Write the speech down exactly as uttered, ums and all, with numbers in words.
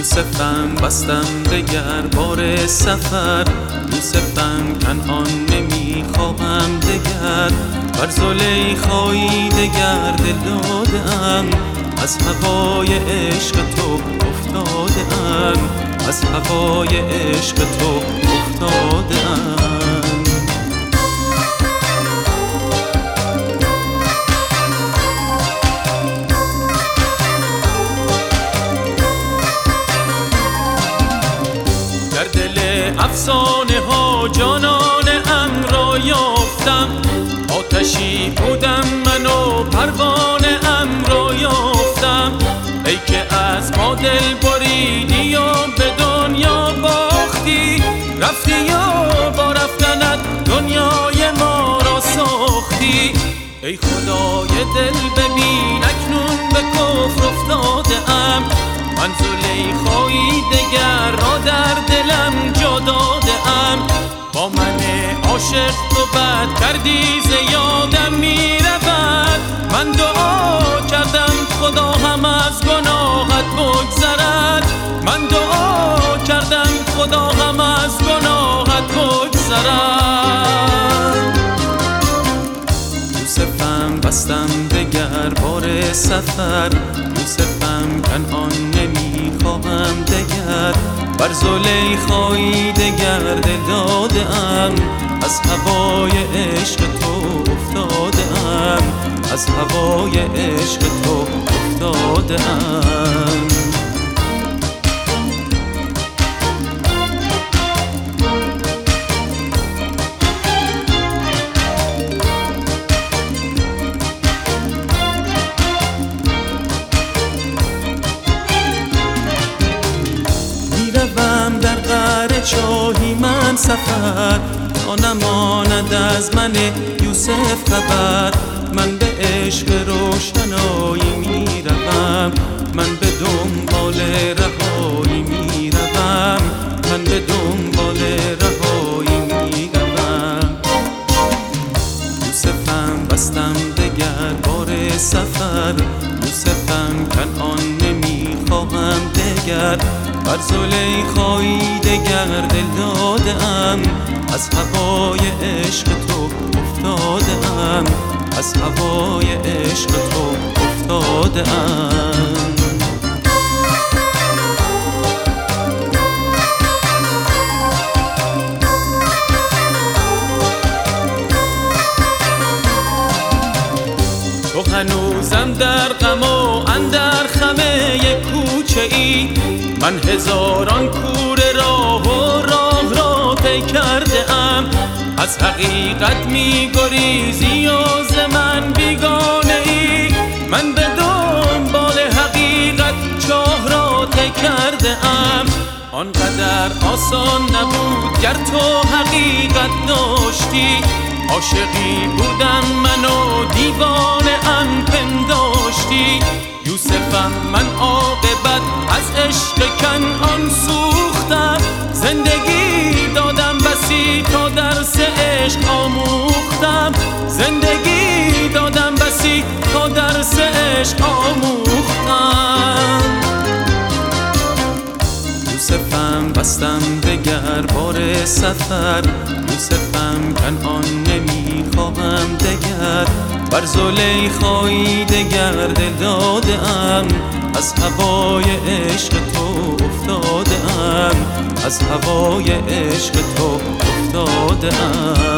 یوسفم بستم دگر بار سفر، یوسفم کنعان نمیخواهم دگر، بر زلیخایی دگر دل دادم، از هوای عشق تو افتادم، از هوای عشق تو افتادم. در دل افسانه ها جانان ام را یافتم، آتشی بودم من و پروانه ام را یافتم. ای که از ما دل بریدی و به دنیا باختی، رفتی و با رفتنت دنیای ما را ساختی. ای خدای دل ببین اکنون به کفر افتاده ام، من زلیخایی دگر را در دلم جا داده ام. با من عاشق تو بد کردی ز یادم می رود، من دعا کردم خدا هم از گناهت بگذرد، من دعا کردم خدا هم از گناهت بگذرد. یوسفم بستم دگر بار سفر، یوسفم کنعان نمیخواهم دگر، بر زلیخایی دگر دل دادم، از هوای عشق تو افتادم، از هوای عشق تو افتادم. در قعر چاهی من سفر، تا نماند از من یوسف خبر. من به عشق روشنایی می روم، من به دنبال رهایی می روم، من به دنبال رهایی می روم. یوسفم بستم دگر بار سفر، یوسفم کنعان نمیخواهم دگر، بر زلیخایی دگر دل دادم، از هوای عشق تو افتادم، از هوای عشق تو افتادم. تو هنوزم در غم و اندر خمه کوچه ای، من هزاران کوره راه و راه را طی کرده ام. از حقیقت می گریزی و ز من بیگانه ای، من به دنبال حقیقت چاه را طی کرده ام. آنقدر آسان نبود گر تو حقیقت داشتی، عاشقی بودم من و دیوانه ام پنداشتی. یوسفم من عاقبت از عشق کنعان سوختم، زندگی دادم بسی تا درس عشق آموختم، زندگی دادم بسی تا درس عشق آموختم. یوسفم بستم دگر بار سفر، یوسفم کنعان نمیخواهم دگر، بر زلیخایی دگر دل دادم، از هوای عشق تو افتادم، از هوای عشق تو افتادم.